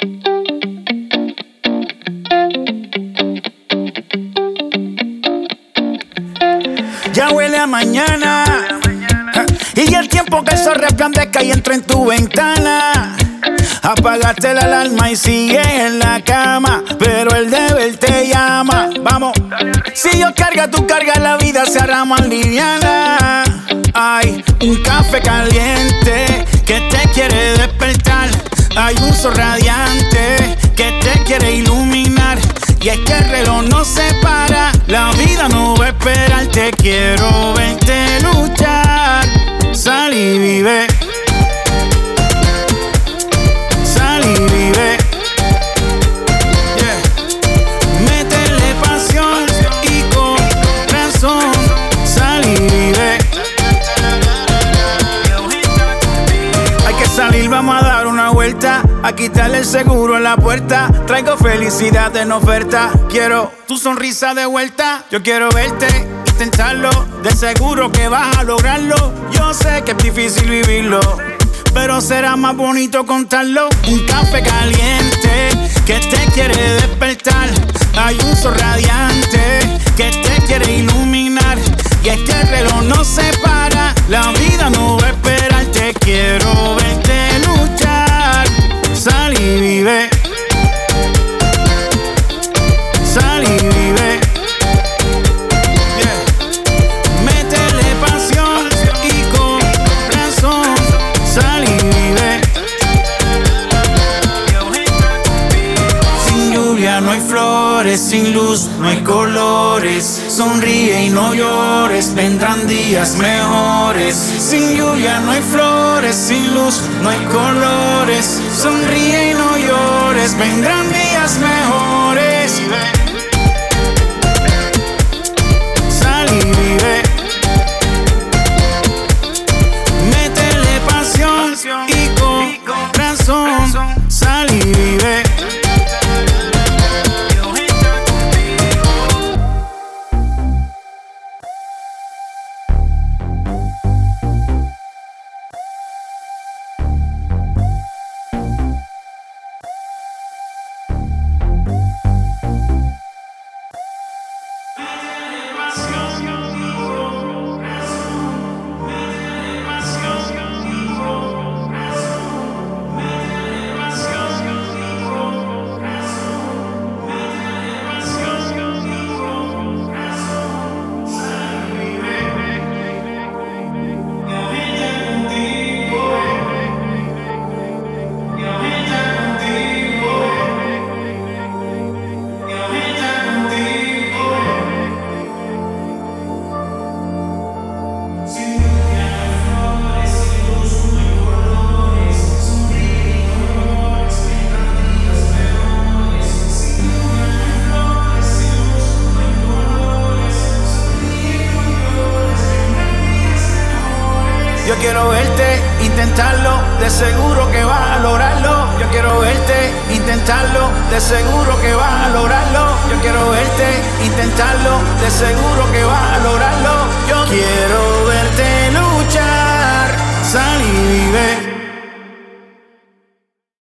Ya huele a mañana y el tiempo que el sol resplandezca y entra en tu ventana. Apagaste la alarma y sigues en la cama, pero el deber te llama. Vamos, si yo carga, tú cargas, la vida se hará más liviana. Hay un café caliente que te quiere despertar. Hay un sol radiante que te quiere iluminar. Y es que el reloj no se para, la vida no va a esperar. Te quiero verte luchar. Sal y vive. Sal y vive. Yeah. Métele pasión y corazón. Sal y vive. Hay que salir, vamos a dar una vuelta, a quitarle el seguro a la puerta. Traigo felicidad en oferta. Quiero tu sonrisa de vuelta. Yo quiero verte, intentarlo. De seguro que vas a lograrlo. Yo sé que es difícil vivirlo, pero será más bonito contarlo. Un café caliente que te quiere despertar. Hay un sol radiante que te quiere iluminar. Y es que el reloj no se para, la vida no va a esperar. Te quiero verte luchar. Sal y vive. Sal y vive. Yeah. Métele pasión y corazón. Sal y vive. Sin lluvia no hay flores, sin luz no hay colores. Sonríe y no llores, vendrán días mejores. Sin lluvia no hay flores, sin luz no hay colores. Sonríe y no llores, vendrán días mejores. Sal y vive. Métele pasión y corazón. Sal y vive. Yo quiero verte, intentarlo, de seguro que vas a lograrlo. Yo quiero verte, intentarlo, de seguro que vas a lograrlo. Yo quiero verte, intentarlo, de seguro que vas a lograrlo. Yo quiero